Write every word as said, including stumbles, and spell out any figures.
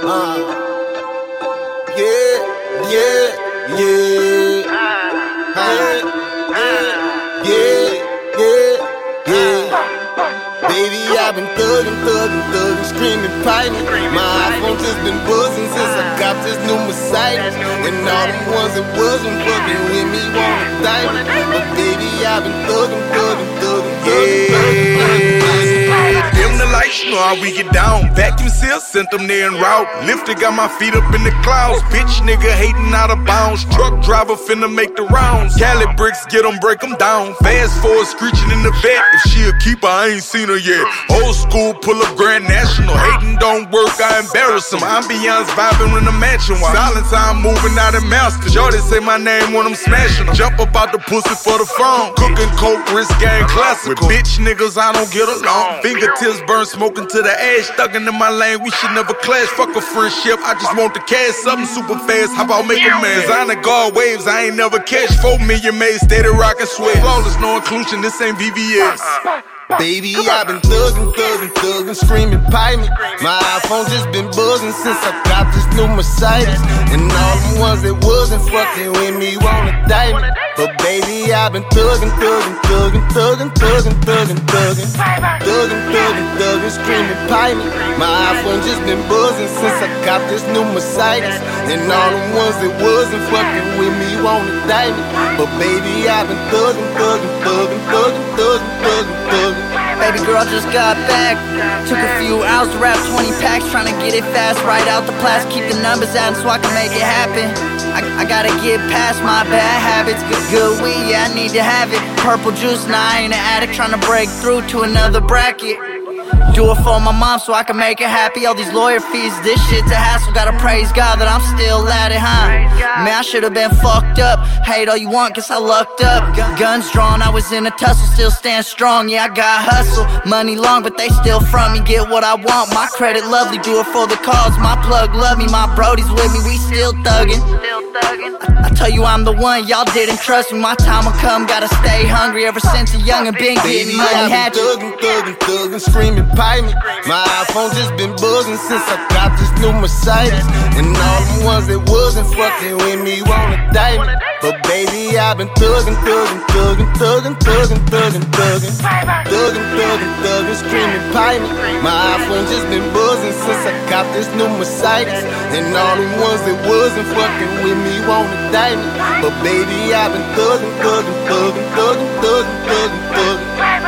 Uh, yeah, yeah, yeah. Uh, yeah, yeah, yeah, yeah. Baby, I've been thuggin', thuggin', thuggin', screaming, piping. My iPhone just been buzzing since I got this new Mercedes. And all them ones that wasn't fucking with me wanna die me. But baby, I've been thuggin', thuggin', thuggin', thuggin', thuggin', thuggin'. Dim the lights, you know how we get down. Vacuum seal, sent them there en route. Lifted, got my feet up in the clouds. Bitch nigga hating out of bounds. Truck driver finna make the rounds. Cali bricks, get them, break them down. Fast forward, screeching in the vet. If she a keeper, I ain't seen her yet. Old school, pull up Grand National. Hating don't work, I embarrass them. Ambiance vibing in the mansion. While silence, I'm moving out in master. Jordan say my name when I'm smashing them. Jump up out the pussy for the phone. Cooking coke, wrist gang classical. With bitch niggas, I don't get along. Fingertips burn, smoking to the ash. Stuck into my lane, we should never clash. Fuck a friendship, I just want to cash something super fast. How about make a man? Designer guard waves, I ain't never catch. Four million made, steady rockin' sweat. Flawless, no inclusion, this ain't V V S. Baby, I've been thuggin', thuggin', thuggin', screaming, piping. My iPhone just been buzzing since I got this new Mercedes. And all them ones that wasn't fucking with me wanna die me. But baby, I've been thuggin', thuggin', thuggin', thuggin', thuggin', thuggin', thuggin', thuggin', thuggin', thuggin', screaming, piping. My iPhone just been buzzing since I got this new Mercedes. And all them ones that wasn't fucking with me wanna die me. But baby, I've been thuggin', thuggin', thuggin', thuggin', thuggin', thuggin', thuggin'. Baby girl just got back. Took a few hours to wrap twenty packs, trying to get it fast, right out the plastic. Keep the numbers out so I can make it happen. I, I gotta get past my bad habits. Good, good weed, yeah, I need to have it. Purple juice, now I ain't an addict, trying to break through to another bracket. Do it for my mom so I can make her happy. All these lawyer fees, this shit's a hassle. Gotta praise God that I'm still at it, huh? Man, I should've been fucked up. Hate all you want, guess I lucked up. Guns drawn, I was in a tussle, still stand strong. Yeah, I got hustle. Money long, but they still front me. Get what I want, my credit lovely. Do it for the cause, my plug love me. My brodies with me, we still thuggin'. I, I tell you I'm the one, y'all didn't trust me. My time will come, gotta stay hungry. Ever since a youngin' been getting money. I've been thuggin', thuggin', thuggin', screaming, piping. My iPhone just been buzzing since I got this new Mercedes. And all them ones that wasn't fucking with me wanna die me. But baby, I've been thuggin', thuggin', thuggin', thuggin', thuggin', thuggin', thuggin', thuggin', thuggin', thuggin', screaming, piping. My iPhone just been buzzing since I got this new Mercedes. And all them ones that wasn't fucking with me wanna die me. But baby, I've been thuggin', thuggin', thuggin', thuggin', thuggin', thuggin', thuggin'.